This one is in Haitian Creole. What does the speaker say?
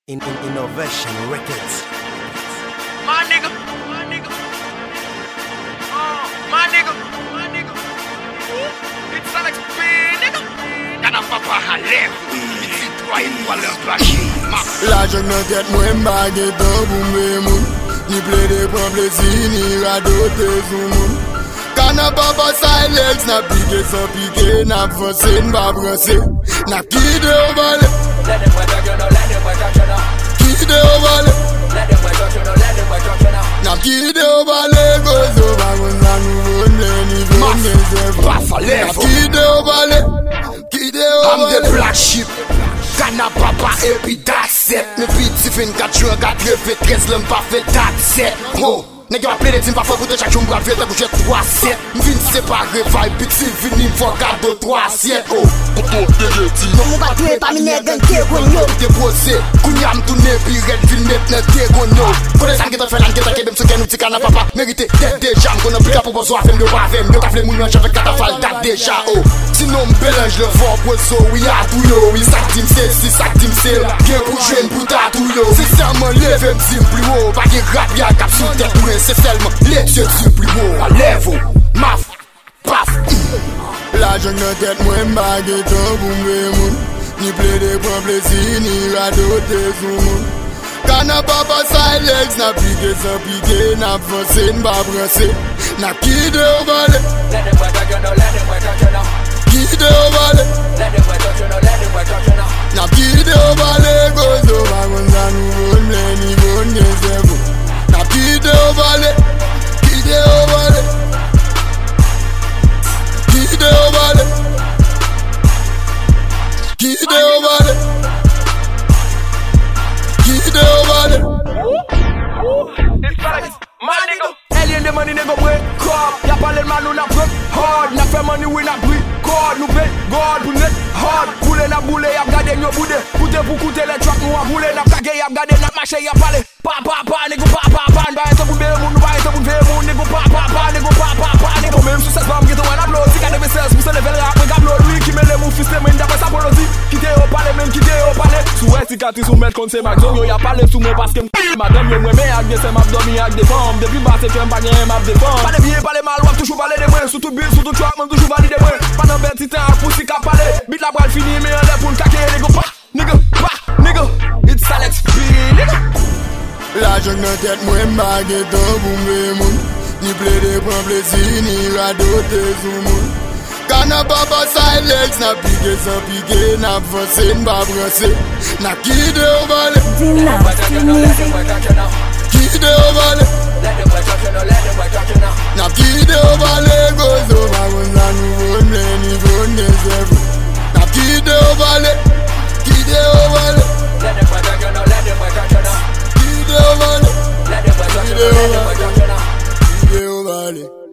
Innovation Records. My nigga. It's Alex B, nigga. Kana papa halef. Ici toi et toi leur plagier. L'argent nan tête mwen bagay tan pou mwen moun. Ni ple de pran plezi, ni radote sou moun. Kana papa Silex, na pike sans pike, na fonse, n'ba branse. Na kide ou vale. Let them boy talk, you know, let them boy talk, you know. Kide ou vale. Let them boy talk, you know, let them boy talk, you know. Na kide ou vale, gozo bagon sa nou vonne, ni vonne se vonne. Papa Na level. kide ou vale. Kide ou I'm the vale. black sheep. Kana papa et puis that's it. Me petit fin 4 jours, 4 refait 13 l'homme pas fait that's it. Oh, nègre va plaider, t'im pas faut pour chaque jour, m'bral fait, t'as couché 3-7. M'vin séparé, vibe, petit vini, m'fort cadeau 3-7. Oh, couteau déjeti. Non mou batoué pa mi nègre te kon yo. Déposé, kounya m'tourné, puis red ville net net te kon yo. Kone san ki te fè lan, ki te kebem se ken ou ti kana papa. Mérité, tête déjà, m'kone pika pou bozo afem de wafem. De kafle moun nan chave katafal, dat déjà. Oh, sinon m'belange le fort poisson, oui a tout yo. Oui, sak tim se, si sak tim se. Gen pou jwen pou ta tout yo. Si seulement leve m'sim plus haut. Pas gen rap ya cap sous tête mwen. C'est seulement les yeux du plus haut. A level, maf, paf. L'argent nan tête mwen bagay tan pou mwen moun. Ni ple de pran plezi, ni radote sou moun. Kana papa Silex, na pike sans pike, na fonse, n'ba branse. Na kide ou vale. Let them boy talk, you know, let them boy talk, you know. Kide ou vale. Let them boy talk, you know, let them boy talk, you know. Na kide ou vale, gozo bagon sa nou vonne, ni vonne se vonne. Na kide ou vale. Kide ou vale. Kide ou vale. Kide ou vale. Kide ou vale. My nigga, alien the money nigga break card. Y'a pas les mal nous n'a break hard. N'a fait money we n'a break card. Nous pay God pour net hard. Boule n'a boule y'a gardé nos boudé. Coûte pour coûter les trucks nous a boule. N'a kage y'a gardé n'a marché y'a parlé. Pa nigga pa. N'ba ete pour bémou, n'ba ete pour bémou. Nigga pa nigga pa nigga. Même sous cette femme qui te voit la blow. Si qu'à des 16 pour se lever le rap. Nigga blow lui qui met les moufs fils de mine d'après sa polosie. Quitte au palais même quitte au palais. Sous cicatrice ou mettre contre ses maxons. Yo y'a parlé sous moi parce que madame yo mweme ak de se map dormi ak de femme. Depuis bas c'est qu'un bagay map de femme. Pas de bien, pas de mal, wap toujours parler de moi. Surtout bill, surtout trap, même toujours valider moi. Pas d'un bête titan ak poussi ka parler. Bit la bral fini mais on est pour le kake. Nigga, it's Alex B, nigga. L'argent nan tête mwen bagay tan pou mwen moun. Ni ple de pran plezi, ni radote sou moun. Kana papa Silex, na pike sans pike, na fonse, n'ba branse. Na kide ou vale. Dynasty Music. Kide ou vale. Na kide ou vale, gozo bagon sa nou vonne, ni vonne se vonne. Na kide ou vale. Kide ou vale. Kide ou vale. Kide ou vale.